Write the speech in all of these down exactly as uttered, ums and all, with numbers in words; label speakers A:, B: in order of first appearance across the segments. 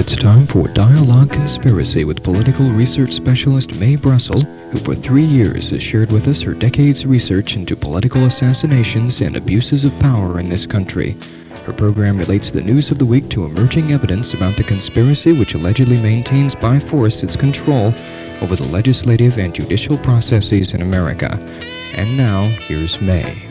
A: It's time for Dialogue Conspiracy with political research specialist Mae Brussel, who for three years has shared with us her decades' research into political assassinations and abuses of power in this country. Her program relates the news of the week to emerging evidence about the conspiracy which allegedly maintains by force its control over the legislative and judicial processes in America. And now, here's Mae.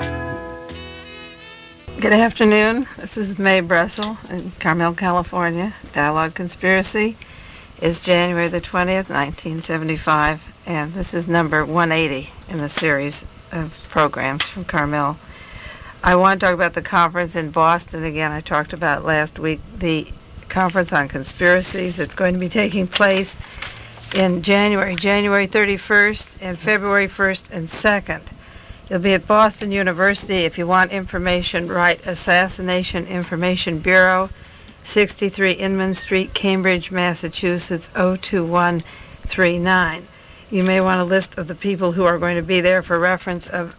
B: Good afternoon. This is Mae Brussel in Carmel, California. Dialogue Conspiracy is January the twentieth, nineteen seventy-five, and this is number one eighty in the series of programs from Carmel. I want to talk about the conference in Boston again. I talked about last week the conference on conspiracies that's going to be taking place in January, January thirty-first and February first and second. You'll be at Boston University. If you want information, write Assassination Information Bureau, sixty-three Inman Street, Cambridge, Massachusetts, oh two one three nine. You may want a list of the people who are going to be there for reference of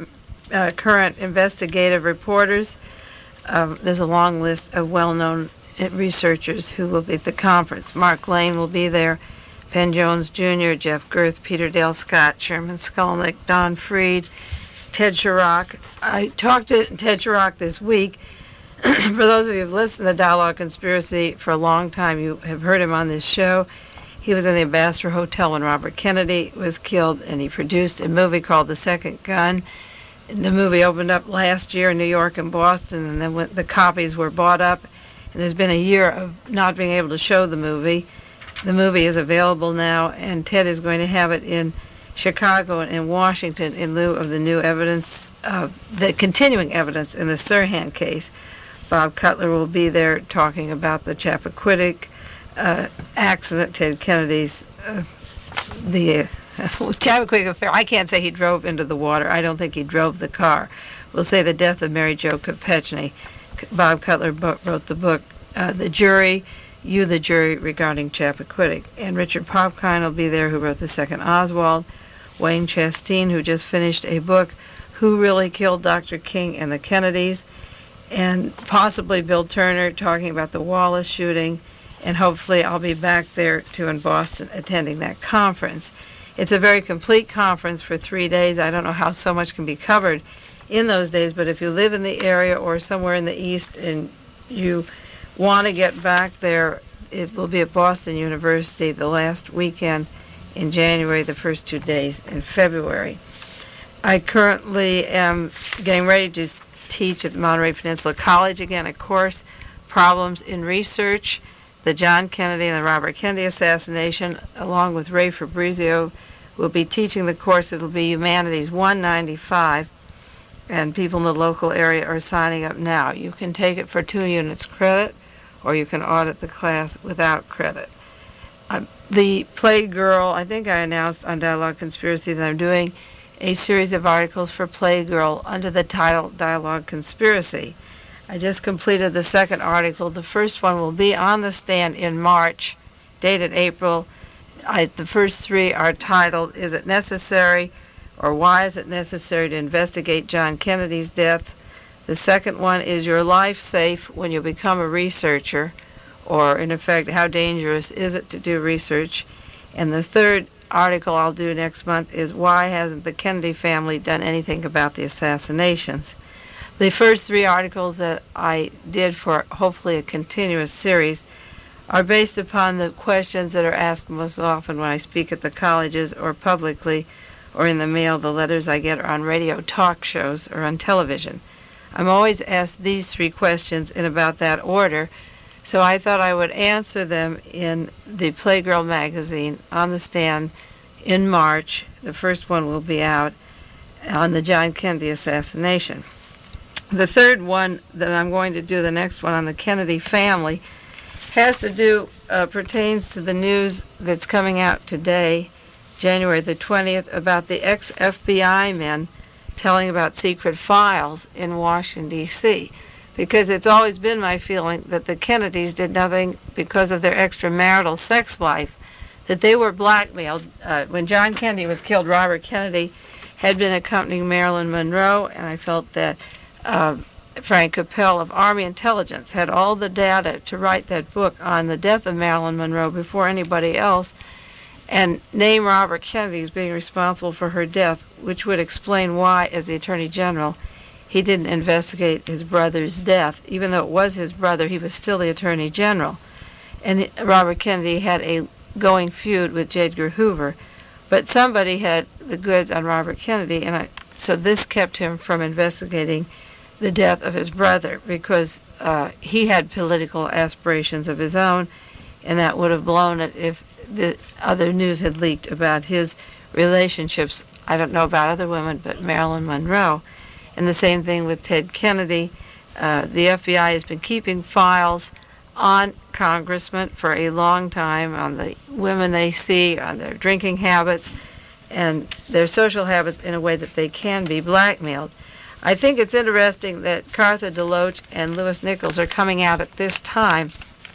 B: uh, current investigative reporters. Um, there's a long list of well-known researchers who will be at the conference. Mark Lane will be there, Penn Jones Junior, Jeff Girth, Peter Dale Scott, Sherman Skolnick, Don Freed, Ted Chirac. I talked to Ted Chirac this week. For those of you who've listened to Dialogue Conspiracy for a long time, you have heard him on this show. He was in the Ambassador Hotel when Robert Kennedy was killed, and he produced a movie called The Second Gun. And the movie opened up last year in New York and Boston, and then when the copies were bought up, and there's been a year of not being able to show the movie. The movie is available now, and Ted is going to have it in Chicago and in Washington in lieu of the new evidence, uh, the continuing evidence in the Sirhan case. Bob Cutler will be there talking about the Chappaquiddick uh, accident, Ted Kennedy's, uh, the uh, Chappaquiddick affair. I can't say he drove into the water. I don't think he drove the car. We'll say the death of Mary Jo Kopechne. Bob Cutler bo- wrote the book, uh, The Jury, You the Jury, regarding Chappaquiddick. And Richard Popkind will be there, who wrote The Second Oswald. Wayne Chasteen, who just finished a book, Who Really Killed Doctor King and the Kennedys. And possibly Bill Turner talking about the Wallace shooting. And hopefully I'll be back there, too, in Boston, attending that conference. It's a very complete conference for three days. I don't know how so much can be covered in those days, but if you live in the area or somewhere in the East and you want to get back there, it will be at Boston University the last weekend in January, the first two days in February. I currently am getting ready to teach at Monterey Peninsula College again a course, Problems in Research, the John Kennedy and the Robert Kennedy assassination, along with Ray Fabrizio. We'll be teaching the course. It'll be Humanities one ninety-five, and people in the local area are signing up now. You can take it for two units credit, or you can audit the class without credit. Uh, the Playgirl, I think I announced on Dialogue Conspiracy that I'm doing a series of articles for Playgirl under the title Dialogue Conspiracy. I just completed the second article. The first one will be on the stand in March, dated April. I, the first three are titled, Is It Necessary? Or Why Is It Necessary to Investigate John Kennedy's Death? The second one is Your Life Safe When You Become a Researcher? Or, in effect, How Dangerous Is It to Do Research? And the third article I'll do next month is Why Hasn't the Kennedy Family Done Anything About the Assassinations? The first three articles that I did for hopefully a continuous series are based upon the questions that are asked most often when I speak at the colleges or publicly or in the mail. The letters I get are on radio talk shows or on television. I'm always asked these three questions in about that order, so I thought I would answer them in the Playgirl magazine on the stand in March. The first one will be out on the John Kennedy assassination. The third one that I'm going to do, the next one on the Kennedy family, has to do, uh, pertains to the news that's coming out today, January the twentieth, about the ex-F B I men telling about secret files in Washington, D C, because it's always been my feeling that the Kennedys did nothing because of their extramarital sex life, that they were blackmailed. Uh, when John Kennedy was killed, Robert Kennedy had been accompanying Marilyn Monroe, and I felt that uh, Frank Capel of Army Intelligence had all the data to write that book on the death of Marilyn Monroe before anybody else, and name Robert Kennedy as being responsible for her death, which would explain why, as the Attorney General, he didn't investigate his brother's death. Even though it was his brother, he was still the Attorney General. And Robert Kennedy had a going feud with J. Edgar Hoover. But somebody had the goods on Robert Kennedy, and I, so this kept him from investigating the death of his brother, because uh, he had political aspirations of his own, and that would have blown it if the other news had leaked about his relationships. I don't know about other women, but Marilyn Monroe. And the same thing with Ted Kennedy. Uh, the F B I has been keeping files on congressmen for a long time, on the women they see, on their drinking habits, and their social habits in a way that they can be blackmailed. I think it's interesting that Cartha DeLoach and Louis Nichols are coming out at this time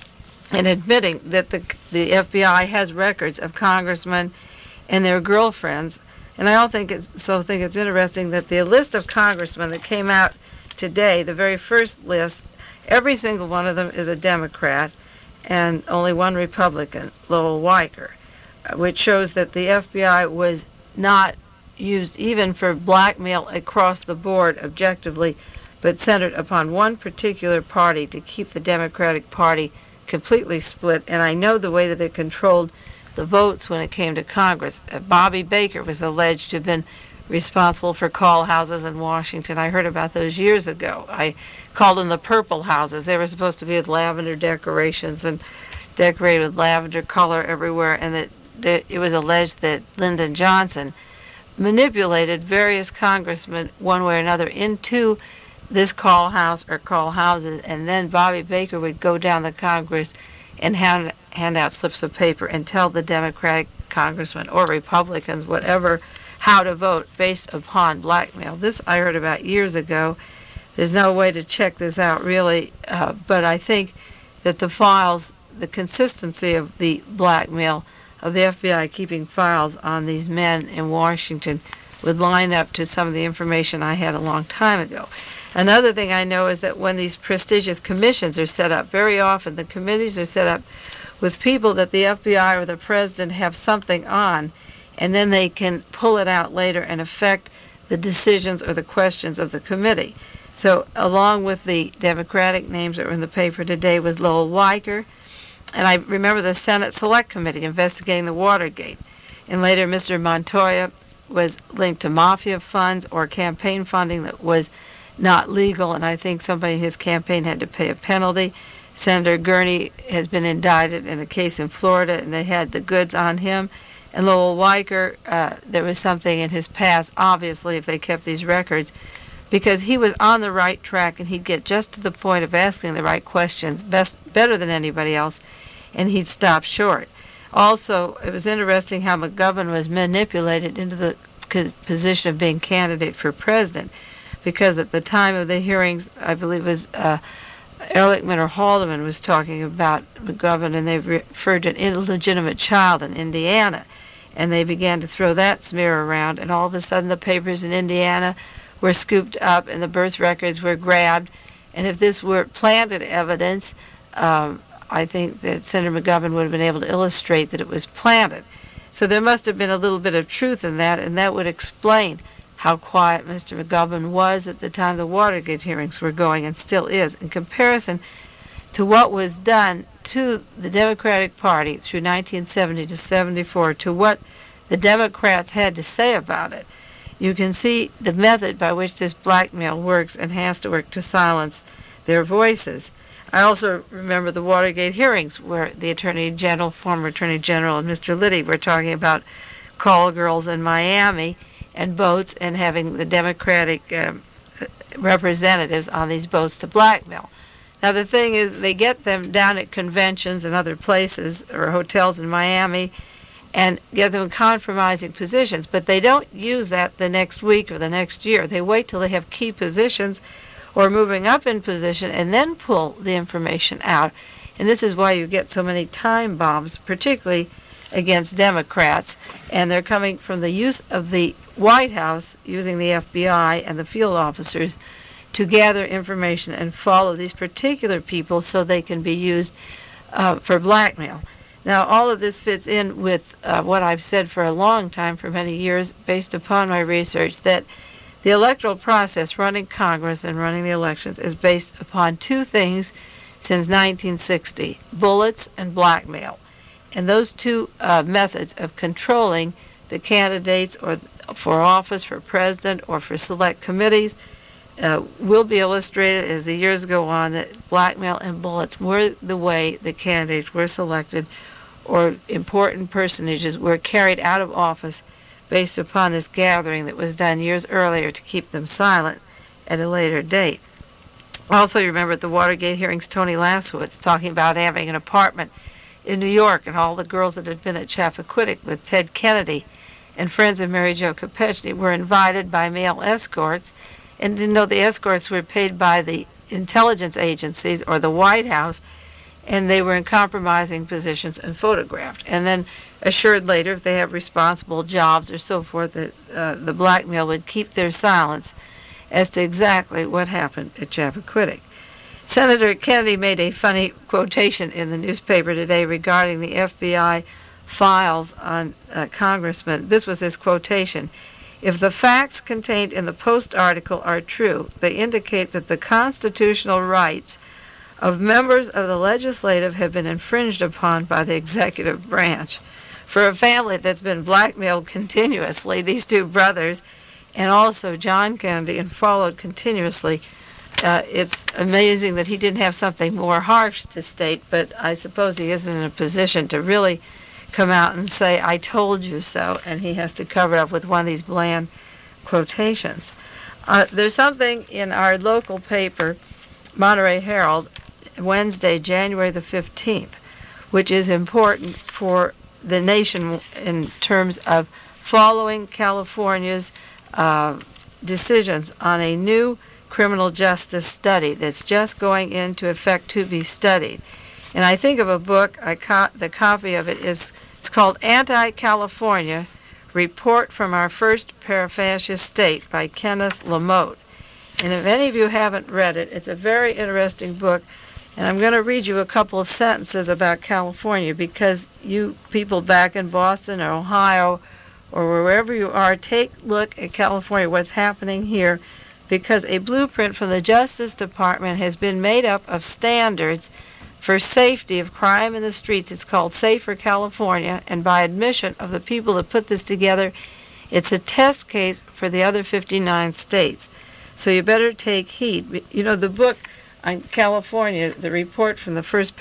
B: and admitting that the the F B I has records of congressmen and their girlfriends. And I don't think it's, so think it's interesting that the list of congressmen that came out today, the very first list, every single one of them is a Democrat and only one Republican, Lowell Weicker, which shows that the F B I was not used even for blackmail across the board objectively, but centered upon one particular party to keep the Democratic Party completely split. And I know the way that it controlled the votes when it came to Congress. Uh, Bobby Baker was alleged to have been responsible for call houses in Washington. I heard about those years ago. I called them the purple houses. They were supposed to be with lavender decorations and decorated with lavender color everywhere, and that, that it was alleged that Lyndon Johnson manipulated various congressmen one way or another into this call house or call houses, and then Bobby Baker would go down the Congress and hand, hand out slips of paper and tell the Democratic congressmen or Republicans, whatever, how to vote based upon blackmail. This I heard about years ago. There's no way to check this out really, uh, but I think that the files, the consistency of the blackmail of the F B I keeping files on these men in Washington would line up to some of the information I had a long time ago. Another thing I know is that when these prestigious commissions are set up, very often the committees are set up with people that the F B I or the president have something on, and then they can pull it out later and affect the decisions or the questions of the committee. So along with the Democratic names that were in the paper today was Lowell Weicker, and I remember the Senate Select Committee investigating the Watergate. And later Mister Montoya was linked to mafia funds or campaign funding that was not legal, and I think somebody in his campaign had to pay a penalty. Senator Gurney has been indicted in a case in Florida, and they had the goods on him. And Lowell Weicker, uh, there was something in his past, obviously, if they kept these records, because he was on the right track, and he'd get just to the point of asking the right questions, best, better than anybody else, and he'd stop short. Also, it was interesting how McGovern was manipulated into the position of being candidate for president, because at the time of the hearings, I believe it was uh, Ehrlichman or Haldeman was talking about McGovern, and they referred to an illegitimate child in Indiana, and they began to throw that smear around, and all of a sudden the papers in Indiana were scooped up and the birth records were grabbed. And if this were planted evidence, um, I think that Senator McGovern would have been able to illustrate that it was planted. So there must have been a little bit of truth in that, and that would explain how quiet Mister McGovern was at the time the Watergate hearings were going, and still is, in comparison to what was done to the Democratic Party through nineteen seventy to seventy-four, to what the Democrats had to say about it. You can see the method by which this blackmail works and has to work to silence their voices. I also remember the Watergate hearings where the Attorney General, former Attorney General, and Mister Liddy were talking about call girls in Miami and boats, and having the Democratic um, representatives on these boats to blackmail. Now the thing is, they get them down at conventions and other places or hotels in Miami and get them in compromising positions, but they don't use that the next week or the next year. They wait till they have key positions or moving up in position and then pull the information out. And this is why you get so many time bombs, particularly against Democrats, and they're coming from the use of the White House using the F B I and the field officers to gather information and follow these particular people so they can be used uh, for blackmail. Now, all of this fits in with uh, what I've said for a long time, for many years, based upon my research, that the electoral process, running Congress and running the elections, is based upon two things since nineteen sixty, bullets and blackmail. And those two uh, methods of controlling the candidates or for office, for president, or for select committees uh, will be illustrated as the years go on, that blackmail and bullets were the way the candidates were selected or important personages were carried out of office based upon this gathering that was done years earlier to keep them silent at a later date. Also, you remember at the Watergate hearings, Tony Lasowitz talking about having an apartment in New York, and all the girls that had been at Chappaquiddick with Ted Kennedy and friends of Mary Jo Kopechne were invited by male escorts, and didn't know the escorts were paid by the intelligence agencies or the White House, and they were in compromising positions and photographed. And then assured later, if they have responsible jobs or so forth, that uh, the blackmail would keep their silence as to exactly what happened at Chappaquiddick. Senator Kennedy made a funny quotation in the newspaper today regarding the F B I files on uh, congressmen. This was his quotation: "If the facts contained in the Post article are true, they indicate that the constitutional rights of members of the legislative have been infringed upon by the executive branch." For a family that's been blackmailed continuously, these two brothers, and also John Kennedy, and followed continuously, uh, it's amazing that he didn't have something more harsh to state, but I suppose he isn't in a position to really come out and say, "I told you so," and he has to cover it up with one of these bland quotations. Uh, there's something in our local paper, Monterey Herald, Wednesday, January the fifteenth, which is important for the nation in terms of following California's uh, decisions on a new criminal justice study that's just going into effect to be studied. And I think of a book, I co- the copy of it is, it's called Anti-California, Report from Our First Parafascist State by Kenneth Lamotte. And if any of you haven't read it, it's a very interesting book. And I'm going to read you a couple of sentences about California, because you people back in Boston or Ohio or wherever you are, take a look at California, what's happening here, because a blueprint from the Justice Department has been made up of standards for safety of crime in the streets. It's called Safer California, and by admission of the people that put this together, it's a test case for the other fifty-nine states. So you better take heed. You know, the book on California, the report from the first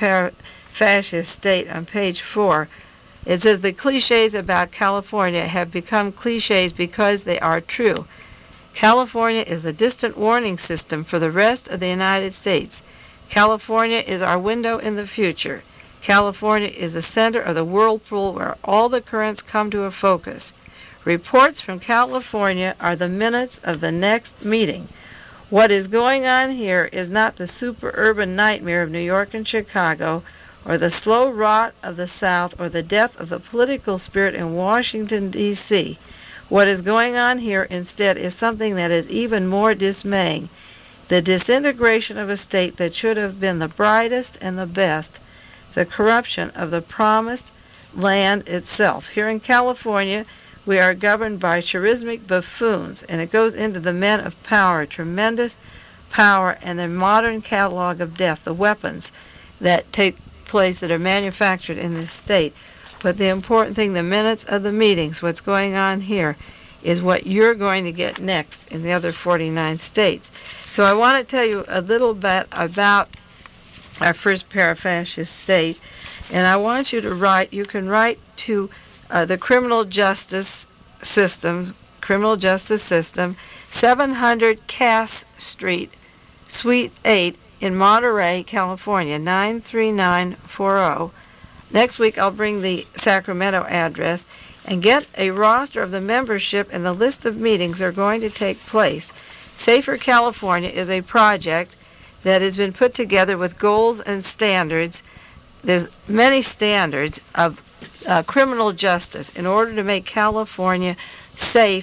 B: fascist state on page four, it says the cliches about California have become cliches because they are true. California is the distant warning system for the rest of the United States. California is our window in the future. California is the center of the whirlpool where all the currents come to a focus. Reports from California are the minutes of the next meeting. What is going on here is not the super-urban nightmare of New York and Chicago, or the slow rot of the South, or the death of the political spirit in Washington, D C What is going on here instead is something that is even more dismaying: the disintegration of a state that should have been the brightest and the best, the corruption of the promised land itself. Here in California, we are governed by charismatic buffoons, and it goes into the men of power, tremendous power, and their modern catalog of death, the weapons that take place that are manufactured in this state. But the important thing, the minutes of the meetings, what's going on here, is what you're going to get next in the other forty-nine states. So I want to tell you a little bit about our first parafascist state, and I want you to write, you can write to uh, the criminal justice system, criminal justice system, seven hundred Cass Street, Suite eight in Monterey, California, nine three nine four zero. Next week I'll bring the Sacramento address, and get a roster of the membership and the list of meetings that are going to take place. Safer California is a project that has been put together with goals and standards. There's many standards of uh, criminal justice in order to make California safe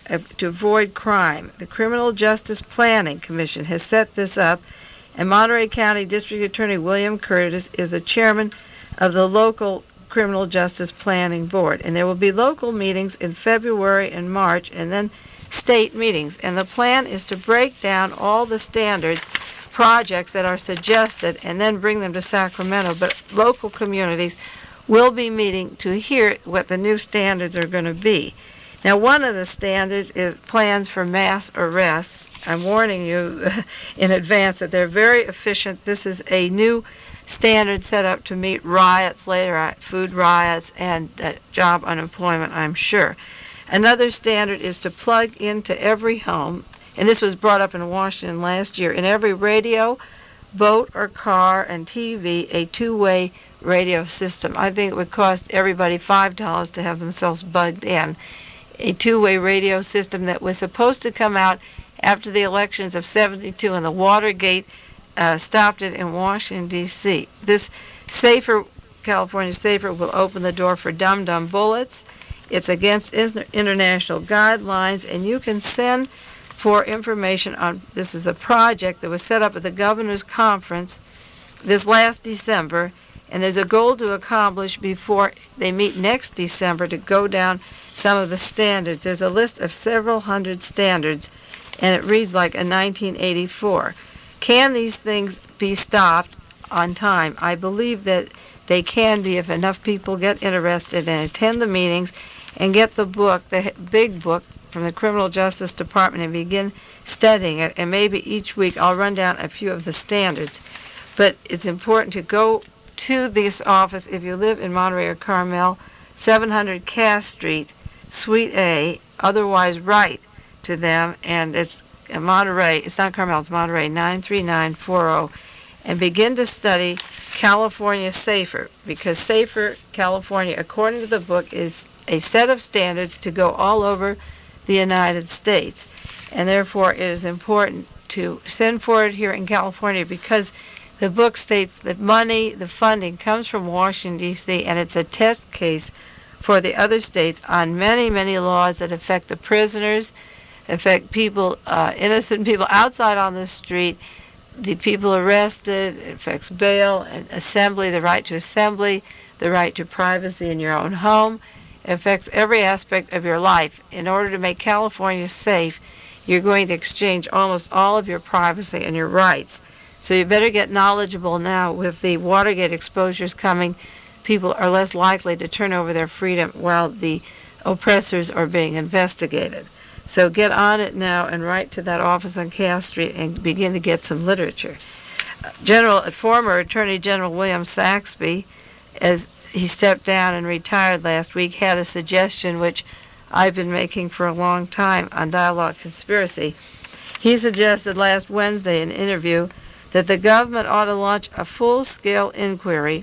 B: uh, to avoid crime. The Criminal Justice Planning Commission has set this up, and Monterey County District Attorney William Curtis is the chairman of the local Criminal Justice Planning Board. And there will be local meetings in February and March, and then state meetings. And the plan is to break down all the standards projects that are suggested and then bring them to Sacramento. But local communities will be meeting to hear what the new standards are going to be. Now, one of the standards is plans for mass arrests. I'm warning you in advance that they're very efficient. This is a new standard set up to meet riots later, food riots, and uh, job unemployment, I'm sure. Another standard is to plug into every home, and this was brought up in Washington last year, in every radio, boat or car, and T V, a two-way radio system. I think it would cost everybody five dollars to have themselves plugged in. A two-way radio system that was supposed to come out after the elections of seventy-two, and the Watergate uh, stopped it in Washington, D C This Safer, California Safer, will open the door for dum-dum bullets. It's against international guidelines, and you can send for information on, this is a project that was set up at the Governor's Conference this last December, and there's a goal to accomplish before they meet next December to go down some of the standards. There's a list of several hundred standards, and it reads like a nineteen eighty-four. Can these things be stopped on time? I believe that they can be if enough people get interested and attend the meetings and get the book, the big book from the Criminal Justice Department, and begin studying it. And maybe each week I'll run down a few of the standards. But it's important to go to this office if you live in Monterey or Carmel, seven hundred Cass Street, Suite A, otherwise write to them, and it's Monterey, it's not Carmel, it's Monterey, nine three nine four zero, and begin to study California Safer, because Safer California, according to the book, is a set of standards to go all over the United States, and therefore it is important to send for it here in California, because the book states that money, the funding, comes from Washington, D C, and it's a test case for the other states on many, many laws that affect the prisoners, affect people, uh, innocent people outside on the street, the people arrested. It affects bail and assembly, the right to assembly, the right to privacy in your own home. It affects every aspect of your life. In order to make California safe, you're going to exchange almost all of your privacy and your rights. So you better get knowledgeable now. With the Watergate exposures coming, people are less likely to turn over their freedom while the oppressors are being investigated. So get on it now and write to that office on Cass Street and begin to get some literature. General, former Attorney General William Saxby, as he stepped down and retired last week, had a suggestion which I've been making for a long time on Dialogue Conspiracy. He suggested last Wednesday in an interview that the government ought to launch a full-scale inquiry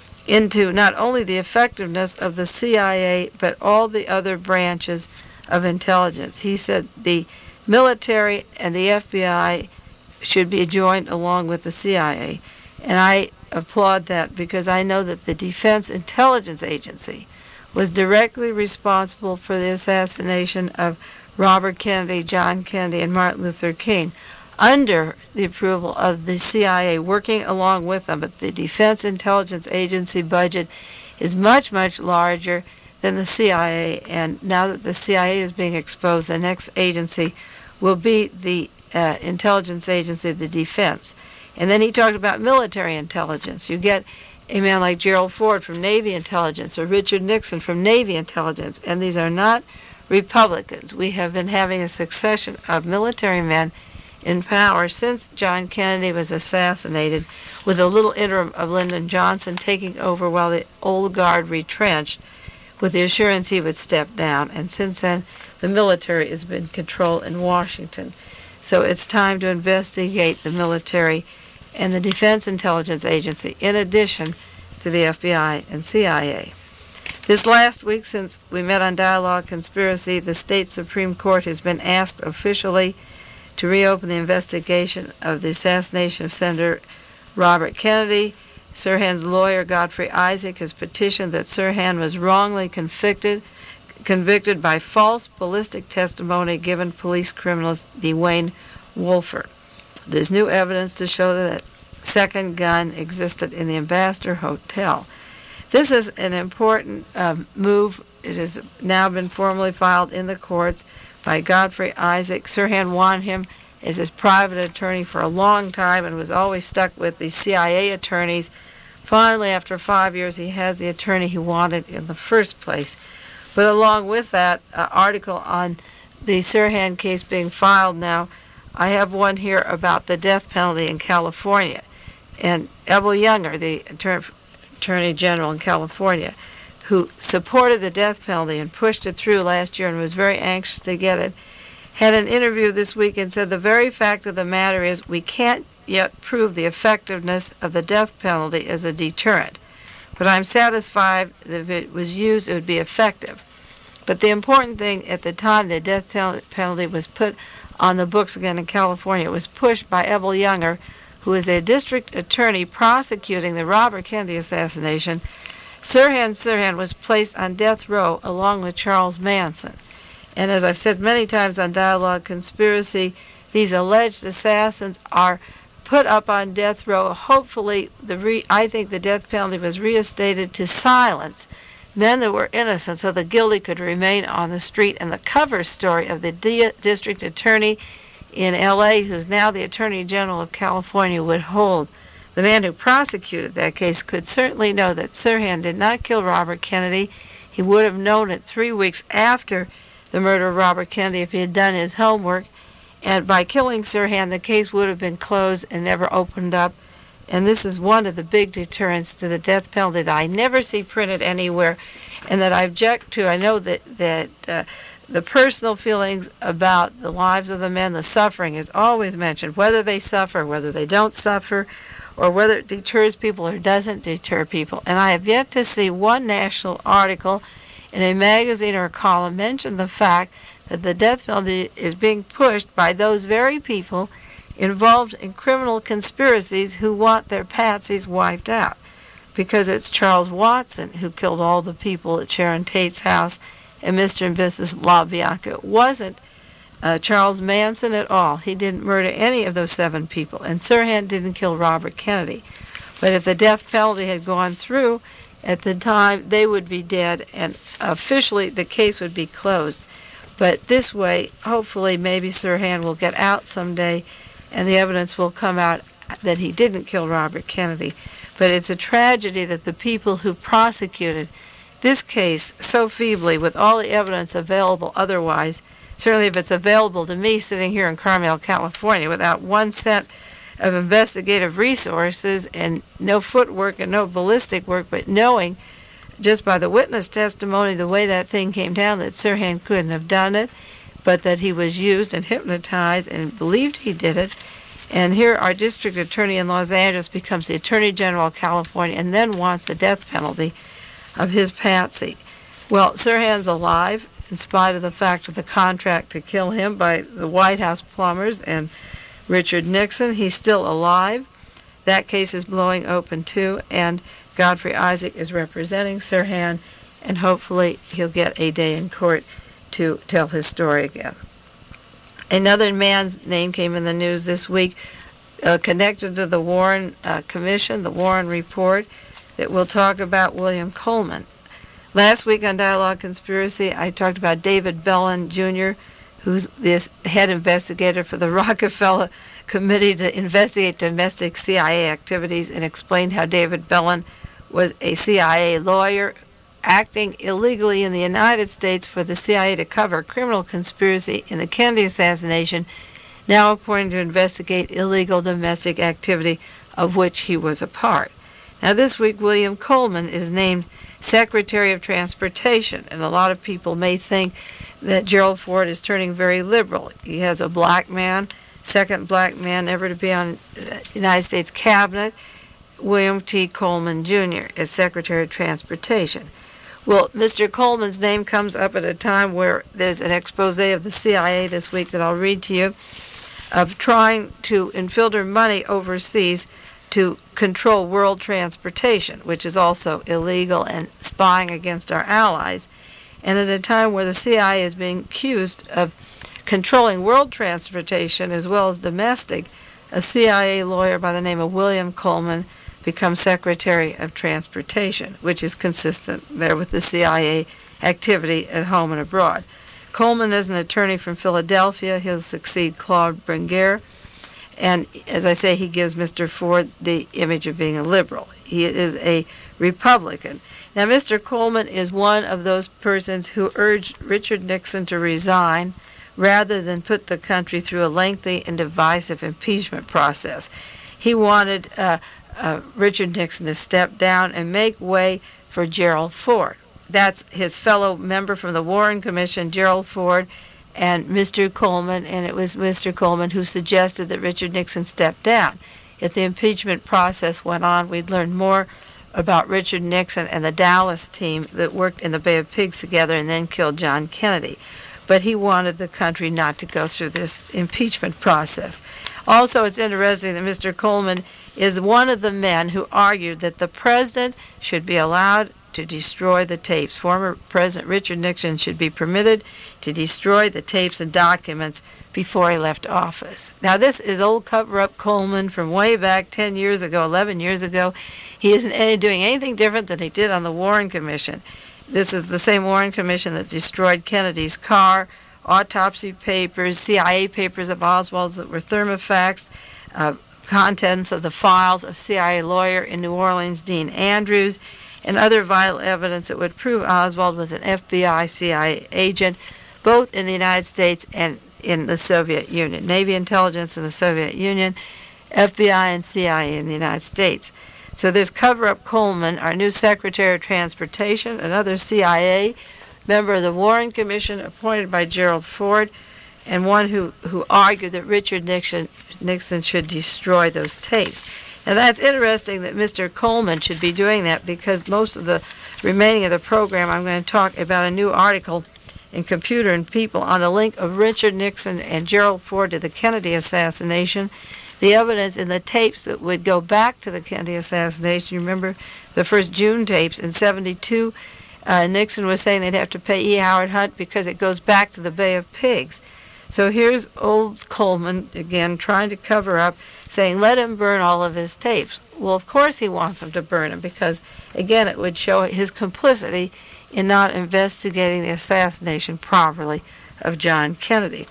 B: into not only the effectiveness of the C I A, but all the other branches of intelligence. He said the military and the F B I should be joined along with the C I A. And I applaud that, because I know that the Defense Intelligence Agency was directly responsible for the assassination of Robert Kennedy, John Kennedy, and Martin Luther King, under the approval of the C I A, working along with them. But the Defense Intelligence Agency budget is much, much larger than the C I A, and now that the C I A is being exposed, the next agency will be the uh, intelligence agency, the defense. And then he talked about military intelligence. You get a man like Gerald Ford from Navy Intelligence, or Richard Nixon from Navy Intelligence, and these are not Republicans. We have been having a succession of military men in power since John Kennedy was assassinated, with a little interim of Lyndon Johnson taking over while the old guard retrenched, with the assurance he would step down. And since then, the military has been controlled in Washington. So it's time to investigate the military and the Defense Intelligence Agency, in addition to the F B I and C I A. This last week, since we met on Dialogue Conspiracy, the state Supreme Court has been asked officially to reopen the investigation of the assassination of Senator Robert Kennedy. Sirhan's lawyer, Godfrey Isaac, has petitioned that Sirhan was wrongly convicted, convicted by false ballistic testimony given police criminalist Dwayne Wolford. There's new evidence to show that a second gun existed in the Ambassador Hotel. This is an important um, move. It has now been formally filed in the courts by Godfrey Isaac. Sirhan wanted him as his private attorney for a long time and was always stuck with the C I A attorneys. Finally, after five years, he has the attorney he wanted in the first place. But along with that uh, article on the Sirhan case being filed now, I have one here about the death penalty in California. And Abel Younger, the attorney, Attorney General in California, who supported the death penalty and pushed it through last year and was very anxious to get it, had an interview this week and said the very fact of the matter is we can't yet prove the effectiveness of the death penalty as a deterrent. But I'm satisfied that if it was used, it would be effective. But the important thing at the time the death penalty was put on the books again in California, it was pushed by Abel Younger, who is a district attorney prosecuting the Robert Kennedy assassination. Sirhan Sirhan was placed on death row along with Charles Manson. And as I've said many times on Dialogue Conspiracy, these alleged assassins are put up on death row. Hopefully, the re- I think the death penalty was reinstated to silence men that were innocent so the guilty could remain on the street. And the cover story of the di- district attorney in L A, who's now the Attorney General of California, would hold. The man who prosecuted that case could certainly know that Sirhan did not kill Robert Kennedy. He would have known it three weeks after the murder of Robert Kennedy if he had done his homework. And by killing Sirhan, the case would have been closed and never opened up. And this is one of the big deterrents to the death penalty that I never see printed anywhere and that I object to. I know that, that uh, the personal feelings about the lives of the men, the suffering is always mentioned, whether they suffer, whether they don't suffer, or whether it deters people or doesn't deter people. And I have yet to see one national article in a magazine or a column mention the fact that the death penalty is being pushed by those very people involved in criminal conspiracies who want their patsies wiped out. Because it's Charles Watson who killed all the people at Sharon Tate's house and Mister and Missus LaBianca. It wasn't uh, Charles Manson at all. He didn't murder any of those seven people. And Sirhan didn't kill Robert Kennedy. But if the death penalty had gone through at the time, they would be dead, and officially the case would be closed. But this way, hopefully, maybe Sirhan will get out someday, and the evidence will come out that he didn't kill Robert Kennedy. But it's a tragedy that the people who prosecuted this case so feebly, with all the evidence available otherwise, certainly if it's available to me sitting here in Carmel, California, without one cent of investigative resources and no footwork and no ballistic work, but knowing just by the witness testimony the way that thing came down that Sirhan couldn't have done it, but that he was used and hypnotized and believed he did it. And here our district attorney in Los Angeles becomes the Attorney General of California and then wants the death penalty of his patsy. Well, Sirhan's alive in spite of the fact of the contract to kill him by the White House plumbers and Richard Nixon. He's still alive. That case is blowing open too, and Godfrey Isaac is representing Sirhan, and hopefully he'll get a day in court to tell his story again. Another man's name came in the news this week uh, connected to the Warren uh, Commission, the Warren Report, that we'll talk about William Coleman. Last week on Dialogue Conspiracy, I talked about David Bellin, Junior, who's the head investigator for the Rockefeller Committee to investigate domestic C I A activities, and explained how David Bellin was a C I A lawyer acting illegally in the United States for the C I A to cover a criminal conspiracy in the Kennedy assassination, now appointed to investigate illegal domestic activity of which he was a part. Now this week, William Coleman is named Secretary of Transportation, and a lot of people may think that Gerald Ford is turning very liberal. He has a black man, second black man ever to be on the United States cabinet, William T. Coleman, Junior as Secretary of Transportation. Well, Mister Coleman's name comes up at a time where there's an expose of the C I A this week that I'll read to you, of trying to infiltrate money overseas to control world transportation, which is also illegal, and spying against our allies. And at a time where the C I A is being accused of controlling world transportation as well as domestic, a C I A lawyer by the name of William Coleman becomes Secretary of Transportation, which is consistent there with the C I A activity at home and abroad. Coleman is an attorney from Philadelphia. He'll succeed Claude Bringuier. And as I say, he gives Mister Ford the image of being a liberal. He is a Republican. Now, Mister Coleman is one of those persons who urged Richard Nixon to resign rather than put the country through a lengthy and divisive impeachment process. He wanted uh, uh, Richard Nixon to step down and make way for Gerald Ford. That's his fellow member from the Warren Commission, Gerald Ford, and Mister Coleman, and it was Mister Coleman who suggested that Richard Nixon step down. If the impeachment process went on, we'd learn more about Richard Nixon and the Dallas team that worked in the Bay of Pigs together and then killed John Kennedy. But he wanted the country not to go through this impeachment process. Also, it's interesting that Mister Coleman is one of the men who argued that the president should be allowed to destroy the tapes. Former President Richard Nixon should be permitted to destroy the tapes and documents before he left office. Now, this is old cover-up Coleman from way back ten years ago, eleven years ago. He isn't doing anything different than he did on the Warren Commission. This is the same Warren Commission that destroyed Kennedy's car, autopsy papers, C I A papers of Oswald's that were thermofaxed, uh, contents of the files of C I A lawyer in New Orleans, Dean Andrews, and other vital evidence that would prove Oswald was an F B I C I A agent, both in the United States and in the Soviet Union. Navy intelligence in the Soviet Union, F B I and C I A in the United States. So there's cover-up Coleman, our new Secretary of Transportation, another C I A member of the Warren Commission appointed by Gerald Ford, and one who, who argued that Richard Nixon, Nixon should destroy those tapes. Now, that's interesting that Mister Coleman should be doing that, because most of the remaining of the program I'm going to talk about a new article in Computer and People on the link of Richard Nixon and Gerald Ford to the Kennedy assassination, the evidence in the tapes that would go back to the Kennedy assassination. You remember the first June tapes in seventy-two, uh, Nixon was saying they'd have to pay E. Howard Hunt because it goes back to the Bay of Pigs. So here's old Coleman, again, trying to cover up, saying, let him burn all of his tapes. Well, of course he wants him to burn them because, again, it would show his complicity in not investigating the assassination properly of John Kennedy.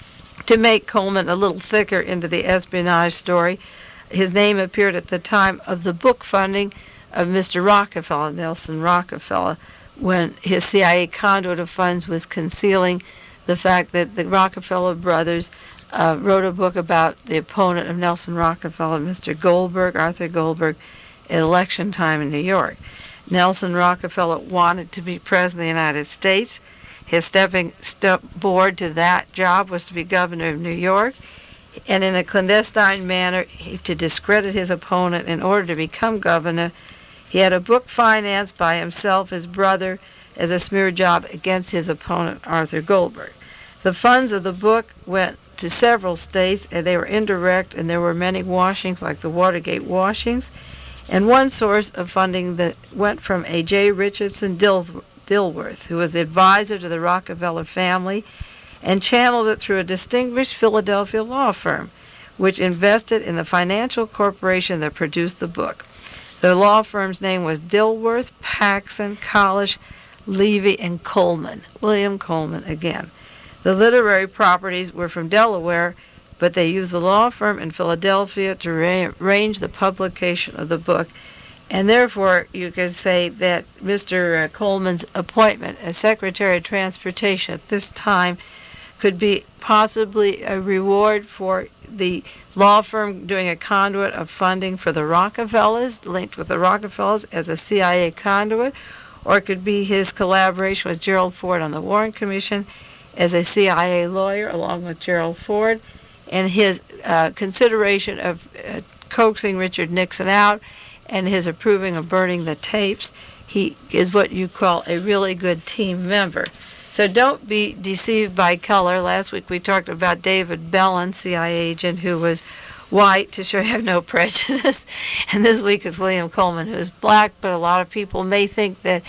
B: To make Coleman a little thicker into the espionage story, his name appeared at the time of the book funding of Mister Rockefeller, Nelson Rockefeller, when his C I A conduit of funds was concealing the fact that the Rockefeller brothers uh, wrote a book about the opponent of Nelson Rockefeller, Mister Goldberg, Arthur Goldberg, at election time in New York. Nelson Rockefeller wanted to be president of the United States. His stepping step board to that job was to be governor of New York, and in a clandestine manner, he, to discredit his opponent in order to become governor, he had a book financed by himself, his brother, as a smear job against his opponent, Arthur Goldberg. The funds of the book went to several states, and they were indirect, and there were many washings, like the Watergate washings. And one source of funding that went from a J. Richardson Dil- Dilworth, who was the advisor to the Rockefeller family, and channeled it through a distinguished Philadelphia law firm, which invested in the financial corporation that produced the book. The law firm's name was Dilworth, Paxson, Collish, Levy, and Coleman. William Coleman again. The literary properties were from Delaware, but they used the law firm in Philadelphia to ra- arrange the publication of the book. And therefore, you could say that Mister Coleman's appointment as Secretary of Transportation at this time could be possibly a reward for the law firm doing a conduit of funding for the Rockefellers, linked with the Rockefellers as a C I A conduit, or it could be his collaboration with Gerald Ford on the Warren Commission as a C I A lawyer along with Gerald Ford, and his uh, consideration of uh, coaxing Richard Nixon out and his approving of burning the tapes. He is what you call a really good team member. So don't be deceived by color. Last week we talked about David Bellin, C I A agent, who was white to show you have no prejudice. And this week is William Coleman, who is black, but a lot of people may think that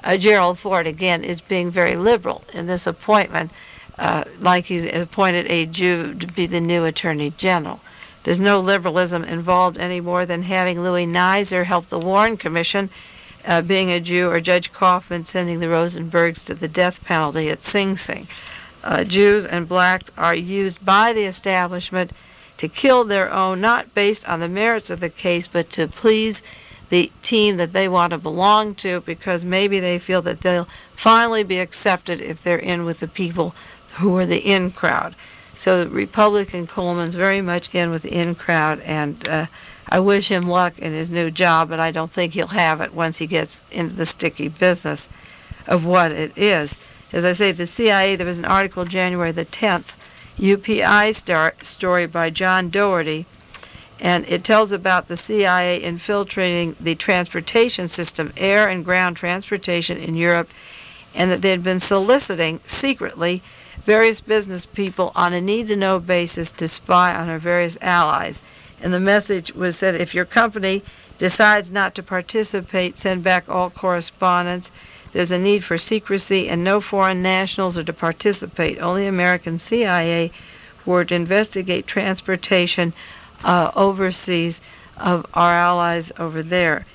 B: uh, Gerald Ford, again, is being very liberal in this appointment, uh, like he's appointed a Jew to be the new Attorney General. There's no liberalism involved any more than having Louis Nizer help the Warren Commission, uh, being a Jew, or Judge Kaufman sending the Rosenbergs to the death penalty at Sing Sing. Uh, Jews and blacks are used by the establishment to kill their own, not based on the merits of the case, but to please the team that they want to belong to, because maybe they feel that they'll finally be accepted if they're in with the people who are the in crowd. So Republican Coleman's very much in with the in crowd, and uh, I wish him luck in his new job, but I don't think he'll have it once he gets into the sticky business of what it is. As I say, the C I A, there was an article January the tenth, U P I star, story by John Doherty, and it tells about the C I A infiltrating the transportation system, air and ground transportation in Europe, and that they had been soliciting secretly various business people on a need-to-know basis to spy on our various allies. And the message was that if your company decides not to participate, send back all correspondence. There's a need for secrecy, and no foreign nationals are to participate. Only American C I A were to investigate transportation uh, overseas of our allies over there,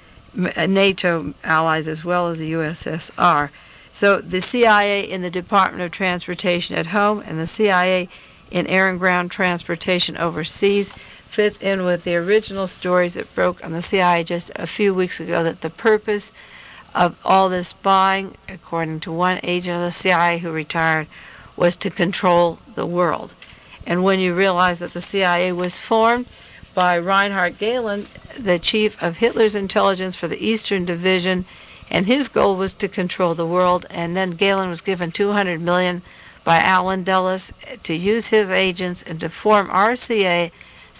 B: NATO allies as well as the U S S R. So the C I A in the Department of Transportation at home and the C I A in air and ground transportation overseas fits in with the original stories that broke on the C I A just a few weeks ago, that the purpose of all this spying, according to one agent of the C I A who retired, was to control the world. And when you realize that the C I A was formed by Reinhard Gehlen, the chief of Hitler's intelligence for the Eastern Division, and his goal was to control the world, and then Gehlen was given two hundred million dollars by Allen Dulles to use his agents and to form our C I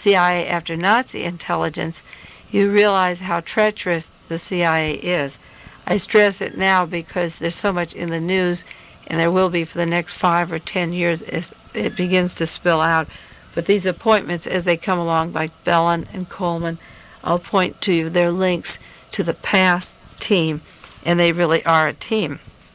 B: A after Nazi intelligence, you realize how treacherous the C I A is. I stress it now because there's so much in the news, and there will be for the next five or ten years as it begins to spill out. But these appointments, as they come along, like Bellin and Coleman, I'll point to their links to the past team, and they really are a team.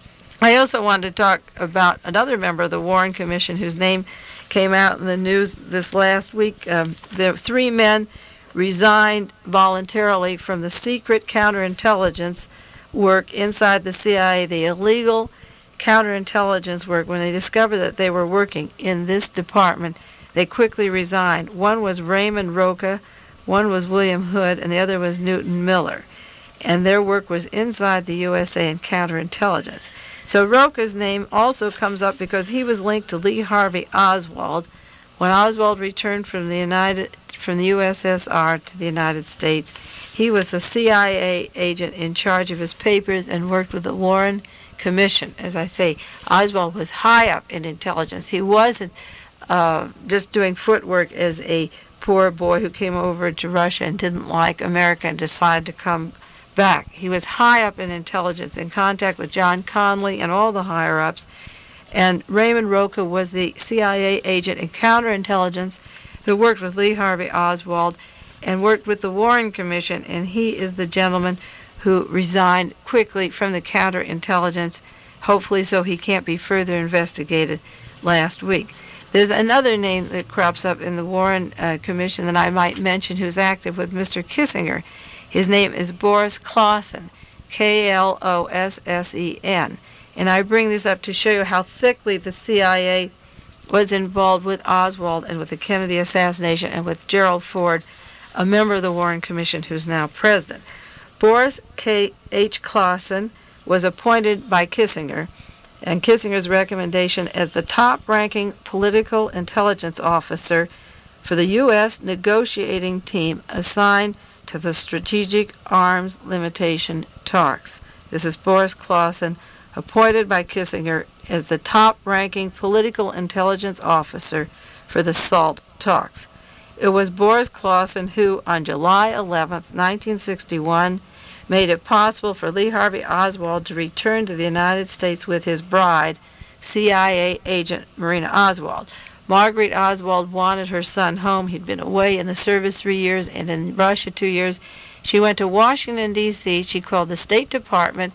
B: I also wanted to talk about another member of the Warren Commission whose name came out in the news this last week. Um, the three men resigned voluntarily from the secret counterintelligence work inside the C I A, the illegal counterintelligence work. When they discovered that they were working in this department, they quickly resigned. One was Raymond Roca, one was William Hood, and the other was Newton Miller. And their work was inside the U S A in counterintelligence. So Roca's name also comes up because he was linked to Lee Harvey Oswald. When Oswald returned from the United from the U S S R to the United States, he was a C I A agent in charge of his papers and worked with the Warren Commission. As I say, Oswald was high up in intelligence. He wasn't uh, just doing footwork as a poor boy who came over to Russia and didn't like America and decided to come back. He was high up in intelligence, in contact with John Connally and all the higher-ups. And Raymond Roca was the C I A agent in counterintelligence who worked with Lee Harvey Oswald and worked with the Warren Commission, and he is the gentleman who resigned quickly from the counterintelligence, hopefully so he can't be further investigated, last week. There's another name that crops up in the Warren uh, Commission that I might mention who's active with Mister Kissinger. His name is Boris Clausen, K L O S S E N. And I bring this up to show you how thickly the C I A was involved with Oswald and with the Kennedy assassination and with Gerald Ford, a member of the Warren Commission who's now president. Boris K H Clausen was appointed by Kissinger, and Kissinger's recommendation as the top-ranking political intelligence officer for the U S negotiating team assigned to the Strategic Arms Limitation talks. This is Boris Clausen, appointed by Kissinger as the top-ranking political intelligence officer for the SALT talks. It was Boris Clausen who, on July eleventh, nineteen sixty-one, made it possible for Lee Harvey Oswald to return to the United States with his bride, C I A agent Marina Oswald. Marguerite Oswald wanted her son home. He'd been away in the service three years and in Russia two years. She went to Washington, D C She called the State Department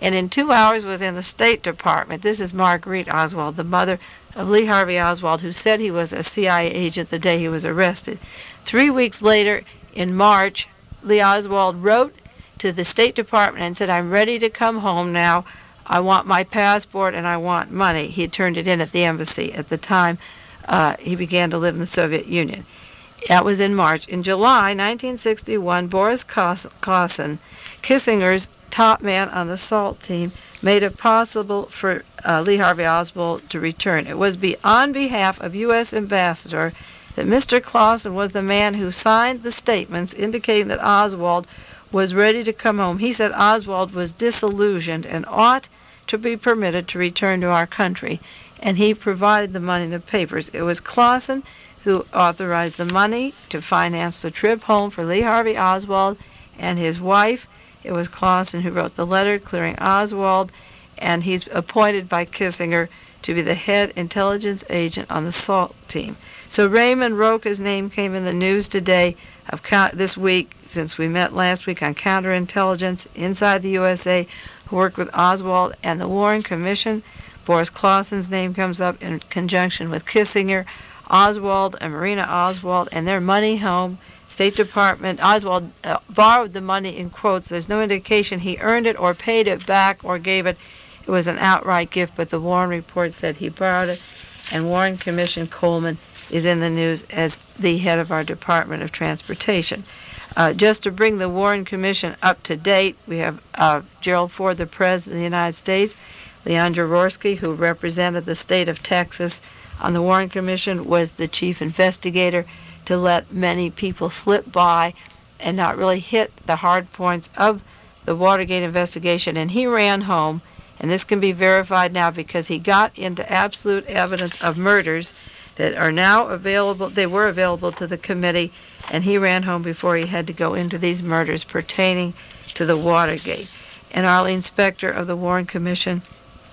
B: and in two hours was in the State Department. This is Marguerite Oswald, the mother of Lee Harvey Oswald, who said he was a C I A agent the day he was arrested. Three weeks later, in March, Lee Oswald wrote to the State Department and said, "I'm ready to come home now. I want my passport and I want money." He had turned it in at the embassy at the time uh, he began to live in the Soviet Union. That was in March. In July nineteen sixty-one, Boris Klassen, Kissinger's top man on the SALT team, made it possible for uh, Lee Harvey Oswald to return. It was be on behalf of U S Ambassador that Mister Klassen was the man who signed the statements indicating that Oswald was ready to come home. He said Oswald was disillusioned and ought to be permitted to return to our country, and he provided the money and the papers. It was Klassen who authorized the money to finance the trip home for Lee Harvey Oswald and his wife. It was Klassen who wrote the letter clearing Oswald, and he's appointed by Kissinger to be the head intelligence agent on the SALT team. So Raymond Roca's name came in the news today, of this week, since we met last week, on counterintelligence inside the U S A, who worked with Oswald and the Warren Commission. Boris Klassen's name comes up in conjunction with Kissinger. Oswald and Marina Oswald and their money home. State Department, Oswald uh, borrowed the money in quotes. There's no indication he earned it or paid it back or gave it. It was an outright gift, but the Warren report said he borrowed it. And Warren Commission Coleman is in the news as the head of our Department of Transportation. Uh, just to bring the Warren Commission up to date, we have uh, Gerald Ford, the President of the United States, Leon Jaworski, who represented the state of Texas on the Warren Commission, was the chief investigator to let many people slip by and not really hit the hard points of the Watergate investigation. And he ran home, and this can be verified now because he got into absolute evidence of murders that are now available. They were available to the committee, and he ran home before he had to go into these murders pertaining to the Watergate. And Arlene Specter of the Warren Commission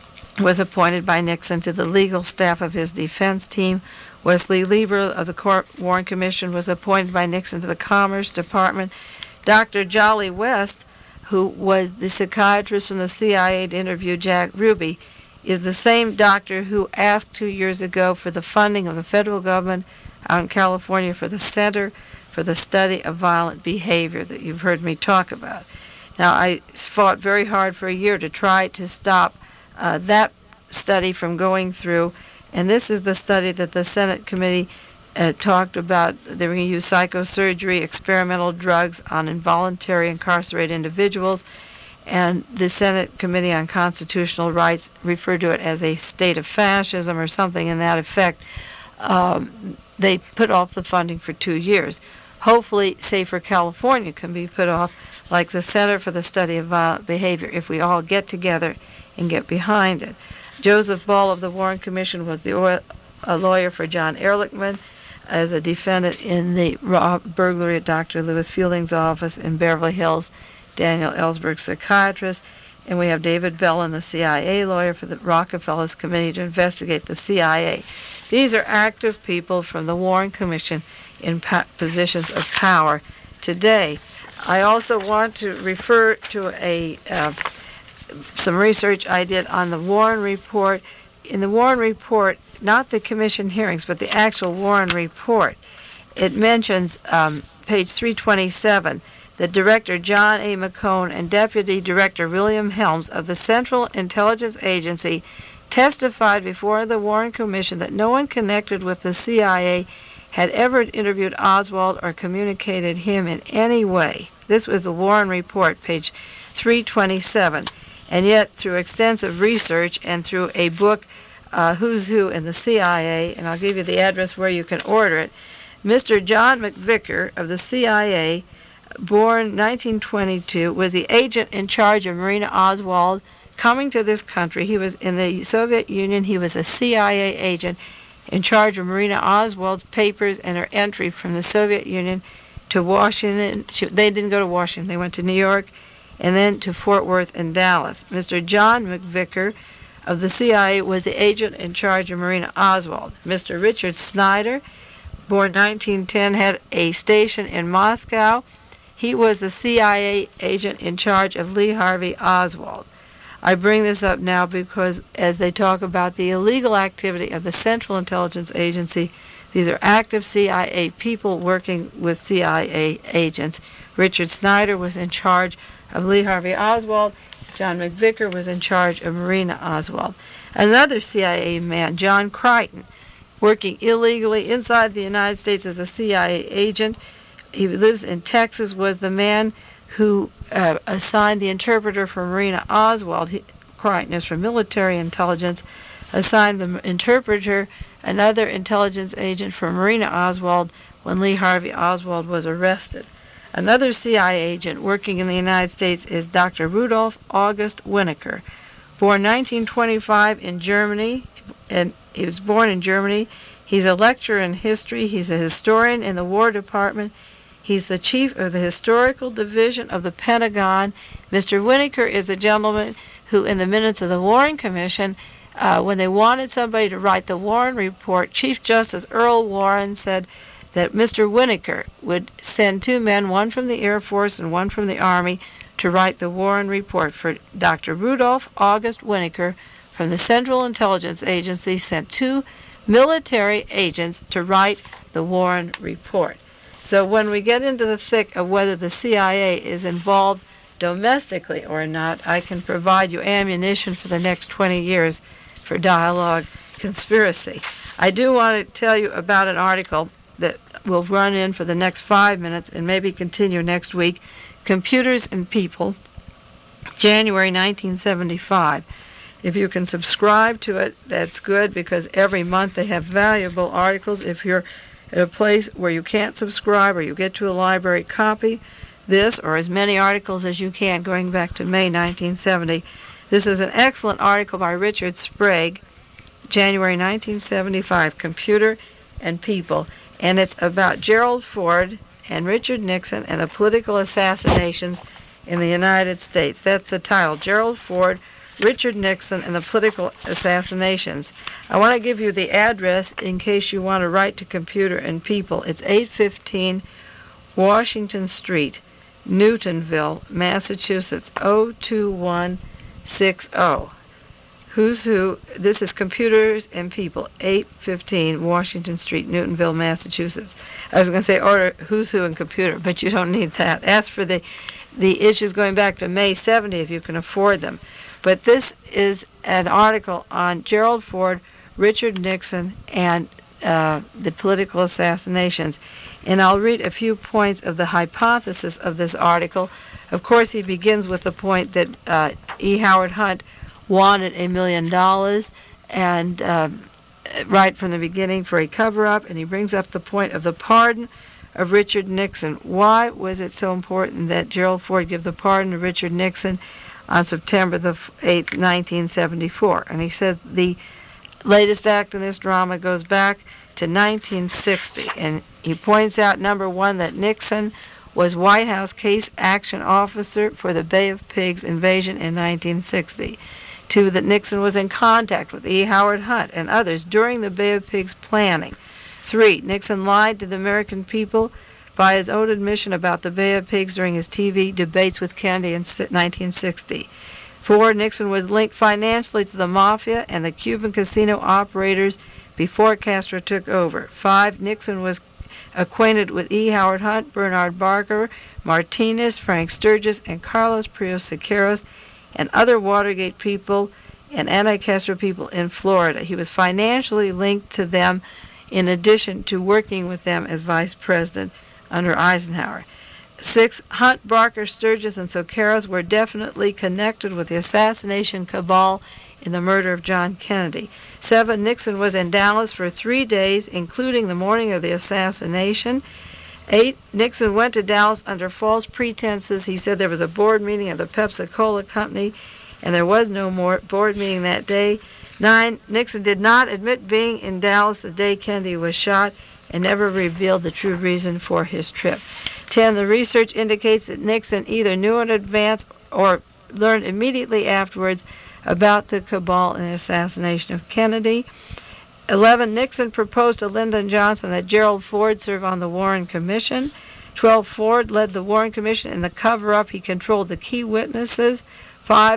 B: was appointed by Nixon to the legal staff of his defense team. Wesley Lieber of the Warren Commission was appointed by Nixon to the Commerce Department. Doctor Jolly West, who was the psychiatrist from the C I A to interview Jack Ruby, is the same doctor who asked two years ago for the funding of the federal government out in California for the Center for the Study of Violent Behavior that you've heard me talk about. Now, I fought very hard for a year to try to stop uh, that study from going through, and this is the study that the Senate committee uh, talked about. They were going to use psychosurgery, experimental drugs on involuntary incarcerated individuals, and the Senate Committee on Constitutional Rights referred to it as a state of fascism or something in that effect. Um, they put off the funding for two years. Hopefully, Safer California can be put off, like the Center for the Study of Violent Behavior, if we all get together and get behind it. Joseph Ball of the Warren Commission was the oil, a lawyer for John Ehrlichman as a defendant in the rob- burglary at Doctor Lewis Fielding's office in Beverly Hills. Daniel Ellsberg, psychiatrist, and we have David Bellin, the C I A lawyer for the Rockefeller's Committee to investigate the C I A. These are active people from the Warren Commission in pa- positions of power today. I also want to refer to a uh, some research I did on the Warren Report. In the Warren Report, not the commission hearings, but the actual Warren Report, it mentions um, page three twenty-seven, that Director John A. McCone and Deputy Director William Helms of the Central Intelligence Agency testified before the Warren Commission that no one connected with the C I A had ever interviewed Oswald or communicated him in any way. This was the Warren Report, page three twenty-seven. And yet, through extensive research and through a book, uh, Who's Who in the C I A, and I'll give you the address where you can order it, Mister John McVicker of the C I A, born nineteen twenty-two, was the agent in charge of Marina Oswald coming to this country. He was in the Soviet Union. He was a C I A agent in charge of Marina Oswald's papers and her entry from the Soviet Union to Washington. She, they didn't go to Washington. They went to New York and then to Fort Worth and Dallas. Mister John McVicker of the C I A was the agent in charge of Marina Oswald. Mister Richard Snyder, born nineteen ten, had a station in Moscow. He was the C I A agent in charge of Lee Harvey Oswald. I bring this up now because as they talk about the illegal activity of the Central Intelligence Agency, these are active C I A people working with C I A agents. Richard Snyder was in charge of Lee Harvey Oswald. John McVicker was in charge of Marina Oswald. Another C I A man, John Crichton, working illegally inside the United States as a C I A agent. He lives in Texas, was the man who uh, assigned the interpreter for Marina Oswald. He, Crichton is from military intelligence, assigned the interpreter, another intelligence agent for Marina Oswald, when Lee Harvey Oswald was arrested. Another C I A agent working in the United States is Doctor Rudolph August Winokur. Born nineteen twenty-five in Germany, and he was born in Germany. He's a lecturer in history. He's a historian in the War Department. He's the chief of the Historical Division of the Pentagon. Mister Winokur is a gentleman who, in the minutes of the Warren Commission, uh, when they wanted somebody to write the Warren Report, Chief Justice Earl Warren said that Mister Winokur would send two men, one from the Air Force and one from the Army, to write the Warren Report. For Doctor Rudolph August Winokur from the Central Intelligence Agency sent two military agents to write the Warren Report. So when we get into the thick of whether the C I A is involved domestically or not, I can provide you ammunition for the next twenty years for Dialogue Conspiracy. I do want to tell you about an article that will run in for the next five minutes and maybe continue next week, Computers and People, January nineteen seventy-five. If you can subscribe to it, that's good, because every month they have valuable articles. If you're at a place where you can't subscribe or you get to a library, copy this or as many articles as you can going back to May nineteen seventy. This is an excellent article by Richard Sprague, January nineteen seventy-five, Computer and People, and it's about Gerald Ford and Richard Nixon and the political assassinations in the United States. That's the title, Gerald Ford, Richard Nixon, and the political assassinations. I want to give you the address in case you want to write to Computer and People. It's eight fifteen Washington Street, Newtonville, Massachusetts, oh two one six oh. Who's Who, this is Computers and People, eight fifteen Washington Street, Newtonville, Massachusetts. I was going to say order Who's Who and Computer, but you don't need that. Ask for the, the issues going back to May seventy if you can afford them. But this is an article on Gerald Ford, Richard Nixon, and uh, the political assassinations. And I'll read a few points of the hypothesis of this article. Of course, he begins with the point that uh, E. Howard Hunt wanted a million dollars, and uh, right from the beginning for a cover-up, and he brings up the point of the pardon of Richard Nixon. Why was it so important that Gerald Ford give the pardon to Richard Nixon on September the eighth, nineteen seventy-four? And he says the latest act in this drama goes back to nineteen sixty. And he points out, number one, that Nixon was White House case action officer for the Bay of Pigs invasion in nineteen sixty. Two, that Nixon was in contact with E. Howard Hunt and others during the Bay of Pigs planning. Three, Nixon lied to the American people by his own admission about the Bay of Pigs during his T V debates with Kennedy in nineteen sixty. Four, Nixon was linked financially to the Mafia and the Cuban casino operators before Castro took over. Five, Nixon was acquainted with E. Howard Hunt, Bernard Barker, Martinez, Frank Sturgis, and Carlos Prios Siqueiros, and other Watergate people and anti-Castro people in Florida. He was financially linked to them in addition to working with them as vice president under Eisenhower. Six, Hunt, Barker, Sturgis, and Siqueiros were definitely connected with the assassination cabal in the murder of John Kennedy. Seven, Nixon was in Dallas for three days, including the morning of the assassination. Eight, Nixon went to Dallas under false pretenses. He said there was a board meeting of the Pepsi-Cola Company, and there was no more board meeting that day. Nine, Nixon did not admit being in Dallas the day Kennedy was shot and never revealed the true reason for his trip. Ten, the research indicates that Nixon either knew in advance or learned immediately afterwards about the cabal and the assassination of Kennedy. Eleven, Nixon proposed to Lyndon Johnson that Gerald Ford serve on the Warren Commission. Twelve, Ford led the Warren Commission in the cover-up. He controlled the key witnesses. Five,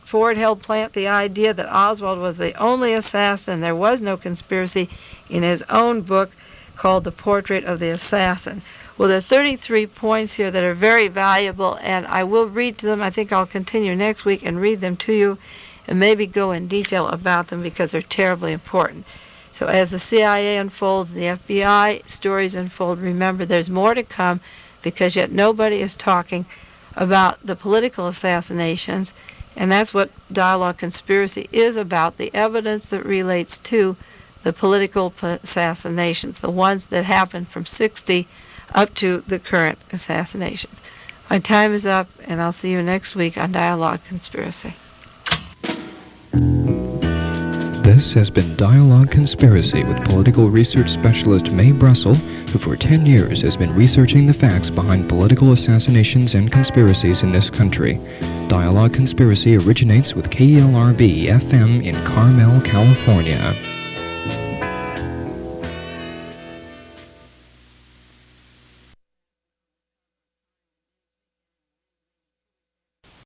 B: Ford helped plant the idea that Oswald was the only assassin and there was no conspiracy in his own book called The Portrait of the Assassin. Well, there are thirty-three points here that are very valuable, and I will read to them. I think I'll continue next week and read them to you and maybe go in detail about them because they're terribly important. So as the C I A unfolds and the F B I stories unfold, remember there's more to come, because yet nobody is talking about the political assassinations, and that's what Dialogue Conspiracy is about, the evidence that relates to the political assassinations, the ones that happened from sixty up to the current assassinations. My time is up, and I'll see you next week on Dialogue Conspiracy.
A: This has been Dialogue Conspiracy with political research specialist Mae Brussel, who for ten years has been researching the facts behind political assassinations and conspiracies in this country. Dialogue Conspiracy originates with K E L R B F M in Carmel, California.